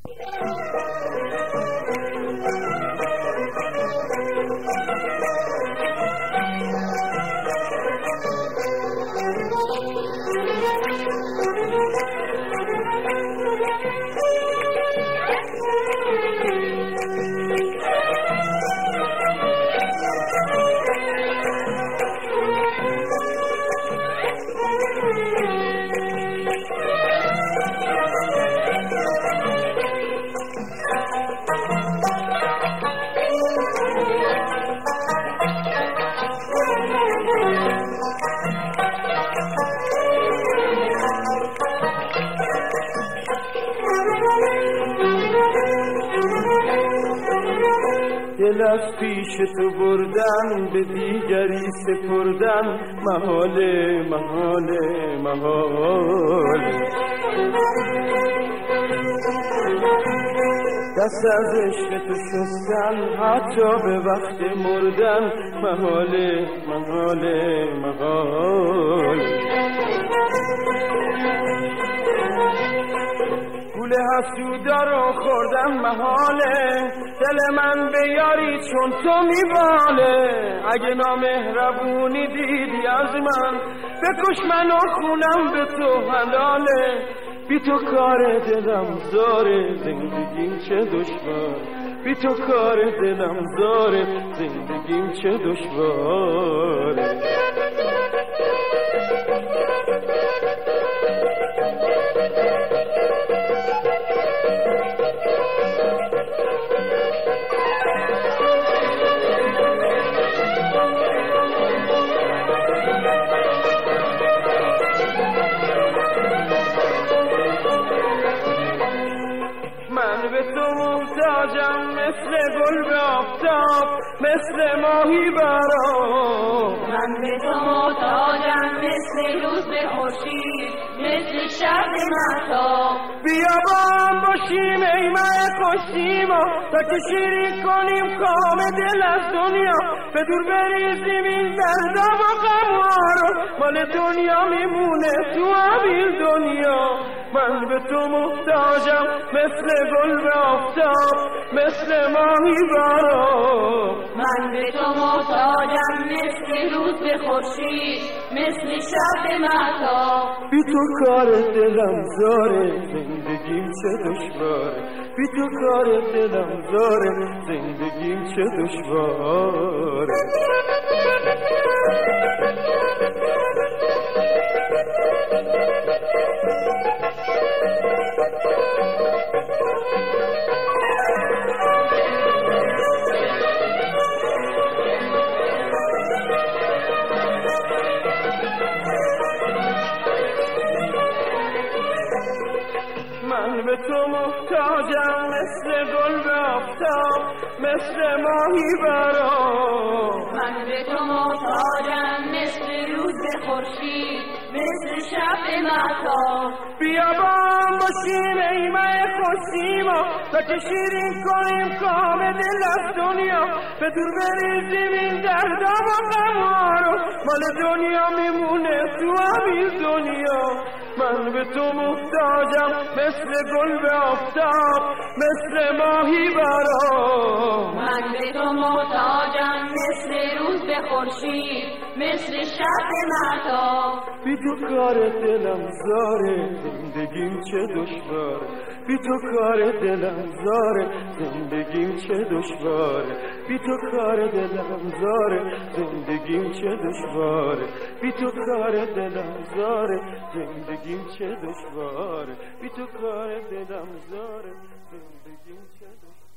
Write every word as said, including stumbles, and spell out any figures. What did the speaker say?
دل از پیش تو بردن به دیگری سپردن محاله محاله محاله دست از عشق تو شستن حتی به وقت مردن محاله محاله محاله گول حسودا رو خوردن محاله دل من به یاری چون تو میباله اگه نامهربونی دیدی از من بکش من و خونم به تو حلاله بی تو کار دلم زاره زندگیم چه دشوار بی تو کار دلم زاره زندگیم چه دشواره مثل گل به آفتاب مثل ماهی برام من به تو محتاجم مثل روز به خورشید مثل شب مهتاب بیا با هم باشیم ای مه خوشیما تا که شیرین کنیم کام دل از دنیا به دور بریزیم این دردا و غمها رو مال دنیا میمونه تو همین دنیا من به تو محتاجم مثل گل به آفتاب مثل ماهی برام من به تو محتاجم مثل روز به خورشید مثل شب مهتاب بی تو کار دلم زاره زندگیم چه دشواره بی تو کار دلم زاره زندگیم چه دشواره من به تو محتاجم مثل گل به آفتاب مثل ماهی برام من به تو محتاجم مثل روز به خورشید مثل شب مهتاب بیا با هم باشیم ای مه خوشیما تا که شیرین کنیم کام دل از دنیا به دور بریزیم این دردا و غمها رو مال دنیا میمونه تو همین دنیا من به تو محتاجم مثل گل به آفتاب مثل ماهی برام من به تو محتاجم مثل روز به خورشید مثل شب مهتاب بی تو کار دلم زاره زندگیم چه دشواره بی تو کار دلم زاره زندگیم چه دشواره بی تو کار دلم زاره زندگیم چه دشواره بی تو کار دلم زاره زندگیم چه دشواره بی تو کار دلم زاره زندگیم چه دشواره